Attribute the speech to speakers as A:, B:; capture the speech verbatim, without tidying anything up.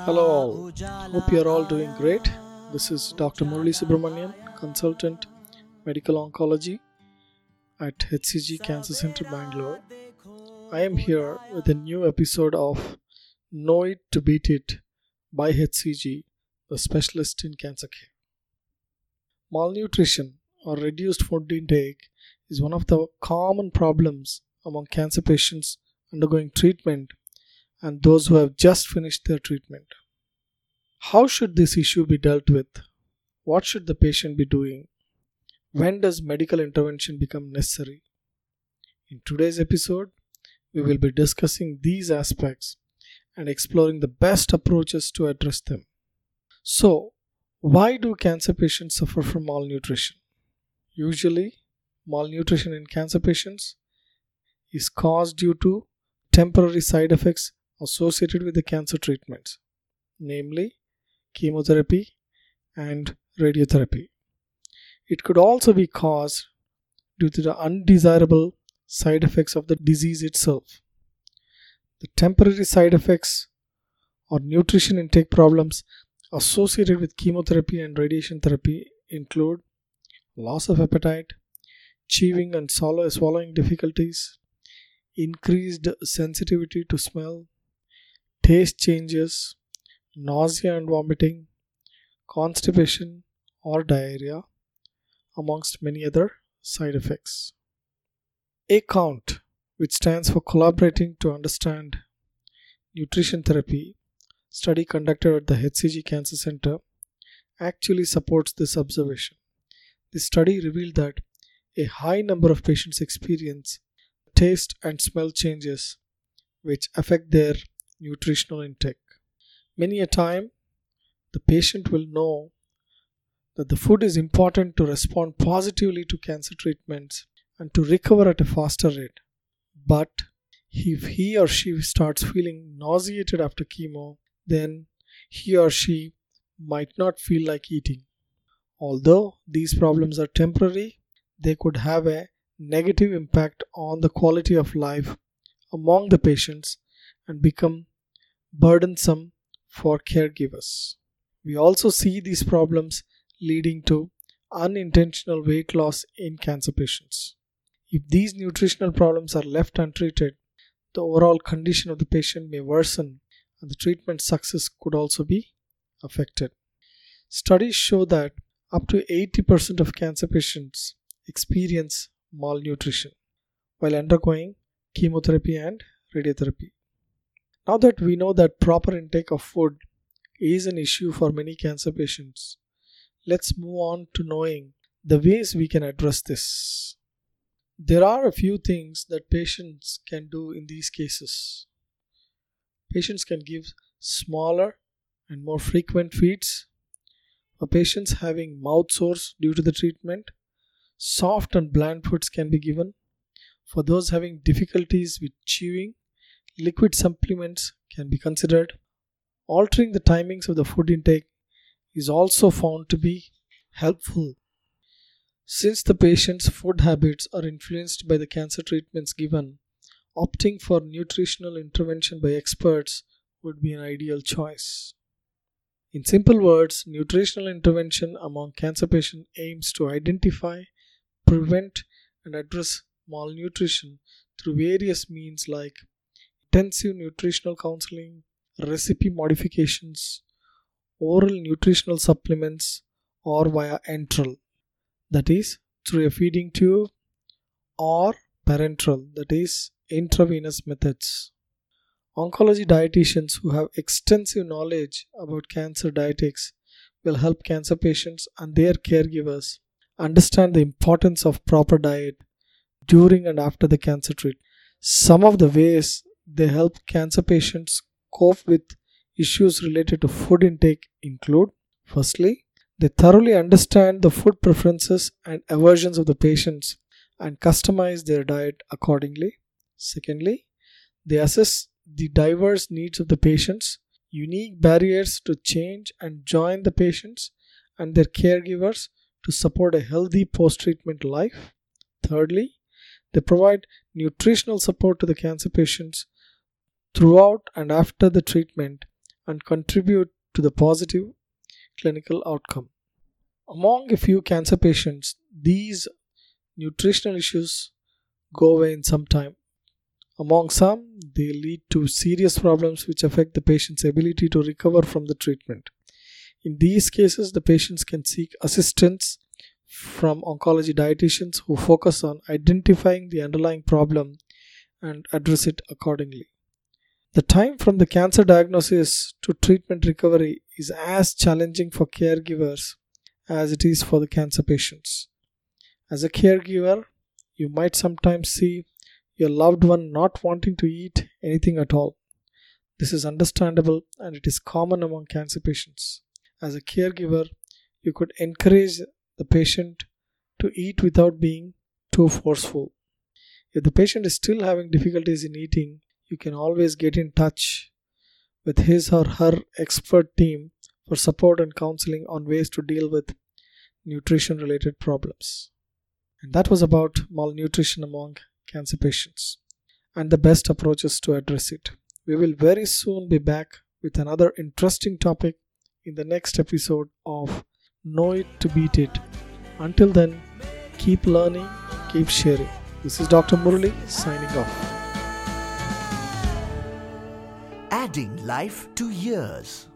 A: Hello all, hope you are all doing great. This is Doctor Murali Subramanian, Consultant Medical Oncology at H C G Cancer Center, Bangalore. I am here with a new episode of Know It to Beat It by H C G, the specialist in cancer care. Malnutrition or reduced food intake is one of the common problems among cancer patients undergoing treatment and those who have just finished their treatment. How should this issue be dealt with? What should the patient be doing? When does medical intervention become necessary? In today's episode, we will be discussing these aspects and exploring the best approaches to address them. So, why do cancer patients suffer from malnutrition? Usually, malnutrition in cancer patients is caused due to temporary side effects associated with the cancer treatments, namely chemotherapy and radiotherapy. It could also be caused due to the undesirable side effects of the disease itself. The temporary side effects or nutrition intake problems associated with chemotherapy and radiation therapy include loss of appetite, chewing and swallowing difficulties, increased sensitivity to smell, taste changes, nausea and vomiting, constipation or diarrhea, amongst many other side effects. A COUNT, which stands for Collaborating to Understand Nutrition Therapy, study conducted at the H C G Cancer Center, actually supports this observation. This study revealed that a high number of patients experience taste and smell changes which affect their nutritional intake. Many a time, the patient will know that the food is important to respond positively to cancer treatments and to recover at a faster rate. But if he or she starts feeling nauseated after chemo, then he or she might not feel like eating. Although these problems are temporary, they could have a negative impact on the quality of life among the patients and become burdensome for caregivers. We also see these problems leading to unintentional weight loss in cancer patients. If these nutritional problems are left untreated, the overall condition of the patient may worsen and the treatment success could also be affected. Studies show that up to eighty percent of cancer patients experience malnutrition while undergoing chemotherapy and radiotherapy. Now that we know that proper intake of food is an issue for many cancer patients, let's move on to knowing the ways we can address this. There are a few things that patients can do in these cases. Patients can give smaller and more frequent feeds. For patients having mouth sores due to the treatment, soft and bland foods can be given. For those having difficulties with chewing, liquid supplements can be considered. Altering the timings of the food intake is also found to be helpful. Since the patient's food habits are influenced by the cancer treatments given, opting for nutritional intervention by experts would be an ideal choice. In simple words, nutritional intervention among cancer patients aims to identify, prevent, and address malnutrition through various means like intensive nutritional counseling, recipe modifications, oral nutritional supplements, or via enteral, that is, through a feeding tube, or parenteral, that is, intravenous methods. Oncology dietitians who have extensive knowledge about cancer dietetics will help cancer patients and their caregivers understand the importance of proper diet during and after the cancer treatment. Some of the ways they help cancer patients cope with issues related to food intake include: firstly, they thoroughly understand the food preferences and aversions of the patients and customize their diet accordingly. Secondly, they assess the diverse needs of the patients, unique barriers to change, and join the patients and their caregivers to support a healthy post-treatment life. Thirdly, they provide nutritional support to the cancer patients throughout and after the treatment and contribute to the positive clinical outcome. Among a few cancer patients, these nutritional issues go away in some time. Among some, they lead to serious problems which affect the patient's ability to recover from the treatment. In these cases, the patients can seek assistance from oncology dietitians who focus on identifying the underlying problem and address it accordingly. The time from the cancer diagnosis to treatment recovery is as challenging for caregivers as it is for the cancer patients. As a caregiver, you might sometimes see your loved one not wanting to eat anything at all. This is understandable and it is common among cancer patients. As a caregiver, you could encourage the patient to eat without being too forceful. If the patient is still having difficulties in eating, you can always get in touch with his or her expert team for support and counseling on ways to deal with nutrition related problems. And that was about malnutrition among cancer patients and the best approaches to address it. We will very soon be back with another interesting topic in the next episode of Know It to Beat It. Until then, keep learning, keep sharing. This is Doctor Murali signing off.
B: Adding life to years.